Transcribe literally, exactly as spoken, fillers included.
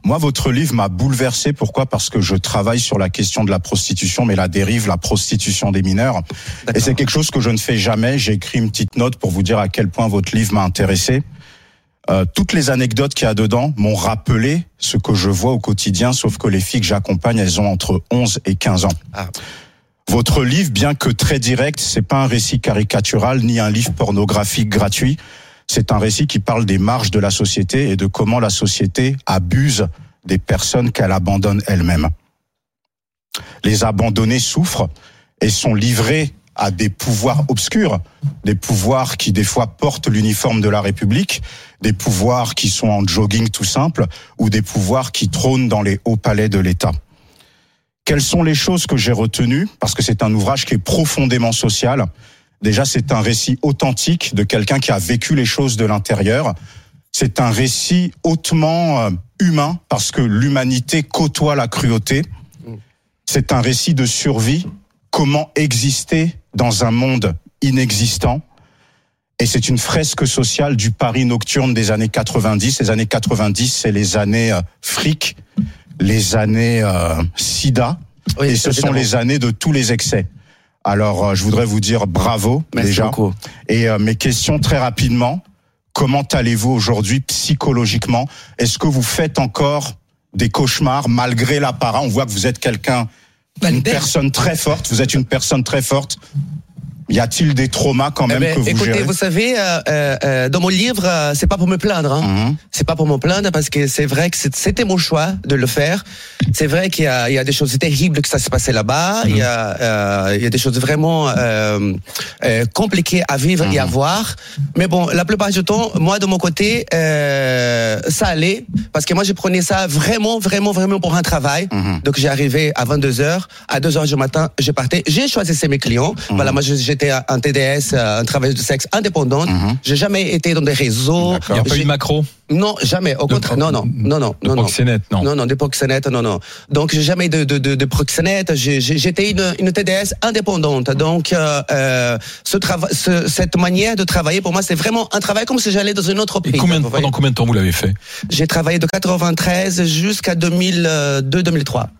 Moi, votre livre m'a bouleversé. Pourquoi ? Parce que je travaille sur la question de la prostitution, mais la dérive, la prostitution des mineurs. D'accord. Et c'est quelque chose que je ne fais jamais. J'ai écrit une petite note pour vous dire à quel point votre livre m'a intéressé. Euh, toutes les anecdotes qu'il y a dedans m'ont rappelé ce que je vois au quotidien, sauf que les filles que j'accompagne, elles ont entre onze et quinze ans. Ah. Votre livre, bien que très direct, c'est pas un récit caricatural ni un livre pornographique gratuit. C'est un récit qui parle des marges de la société et de comment la société abuse des personnes qu'elle abandonne elle-même. Les abandonnés souffrent et sont livrés à des pouvoirs obscurs, des pouvoirs qui des fois portent l'uniforme de la République, des pouvoirs qui sont en jogging tout simple, ou des pouvoirs qui trônent dans les hauts palais de l'État. Quelles sont les choses que j'ai retenues ? Parce que c'est un ouvrage qui est profondément social. Déjà, c'est un récit authentique de quelqu'un qui a vécu les choses de l'intérieur. C'est un récit hautement humain, parce que l'humanité côtoie la cruauté. C'est un récit de survie. Comment exister dans un monde inexistant ? Et c'est une fresque sociale du Paris nocturne des années quatre-vingt-dix. Les années quatre-vingt-dix, c'est les années euh, fric, les années euh, sida, oui, et ce sont les années de tous les excès. Alors, euh, je voudrais vous dire bravo. Merci déjà. Beaucoup. Et euh, mes questions très rapidement. Comment allez-vous aujourd'hui psychologiquement ? Est-ce que vous faites encore des cauchemars malgré l'apparat ? On voit que vous êtes quelqu'un, une personne très forte. Vous êtes une personne très forte. Y a-t-il des traumas quand même eh ben, que vous écoutez, gérez ? Vous savez, euh, euh, dans mon livre, euh, c'est pas pour me plaindre. Hein. Mm-hmm. C'est pas pour me plaindre parce que c'est vrai que c'était mon choix de le faire. C'est vrai qu'il y a, il y a des choses terribles que ça s'est passé là-bas. Mm-hmm. Il y a, euh, il y a des choses vraiment euh, euh, compliquées à vivre mm-hmm. et à voir. Mais bon, la plupart du temps, moi de mon côté, euh, ça allait parce que moi je prenais ça vraiment, vraiment, vraiment pour un travail. Mm-hmm. Donc j'ai arrivé à vingt-deux heures, à deux heures du matin, je partais. J'ai choisi mes clients. Mm-hmm. Voilà, moi j'ai J'étais un T D S, un travailleuse de sexe indépendante. Mm-hmm. J'ai jamais été dans des réseaux. Il n'y a pas eu de macro ? Non, jamais. Au contraire, non, non, non, non, de non, proxénète, non, non, non, de proxénète, non, non. Donc j'ai jamais de de de, de proxénète. J'ai, j'étais une une T D S indépendante. Donc euh, ce travail, ce, cette manière de travailler pour moi, c'est vraiment un travail comme si j'allais dans un autre pays. Et combien, pendant combien de temps vous l'avez fait ? J'ai travaillé de quatre-vingt-treize jusqu'à deux mille deux deux mille trois.